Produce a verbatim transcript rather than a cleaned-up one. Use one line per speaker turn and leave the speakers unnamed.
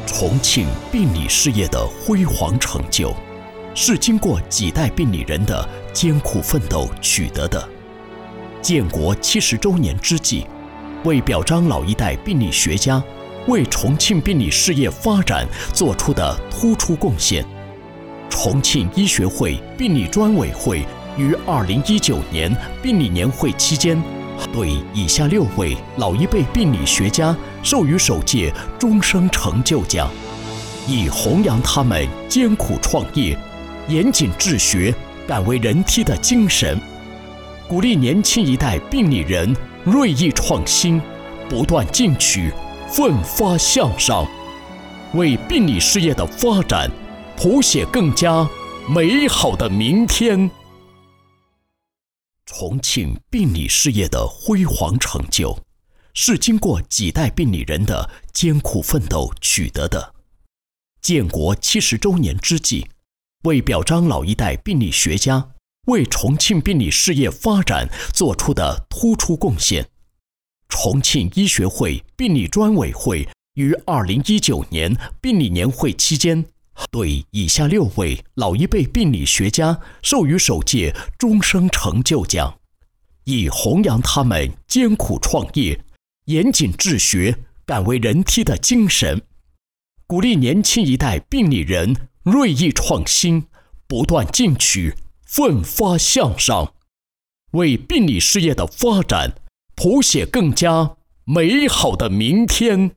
重庆病理事业的辉煌成就，是经过几代病理人的艰苦奋斗取得的。建国七十周年之际，为表彰老一代病理学家为重庆病理事业发展做出的突出贡献，重庆医学会病理专委会于二零一九年病理年会期间，对以下六位老一辈病理学家授予首届终生成就奖，以弘扬他们艰苦创业、严谨治学、敢为人梯的精神，鼓励年轻一代病理人锐意创新，不断进取，奋发向上，为病理事业的发展谱写更加美好的明天。重庆病理事业的辉煌成就，是经过几代病理人的艰苦奋斗取得的。建国七十周年之际，为表彰老一代病理学家为重庆病理事业发展做出的突出贡献，重庆医学会病理专委会于二零一九年病理年会期间，对以下六位老一辈病理学家授予首届终生成就奖，以弘扬他们艰苦创业、严谨治学、敢为人梯的精神，鼓励年轻一代病理人锐意创新，不断进取，奋发向上，为病理事业的发展谱写更加美好的明天。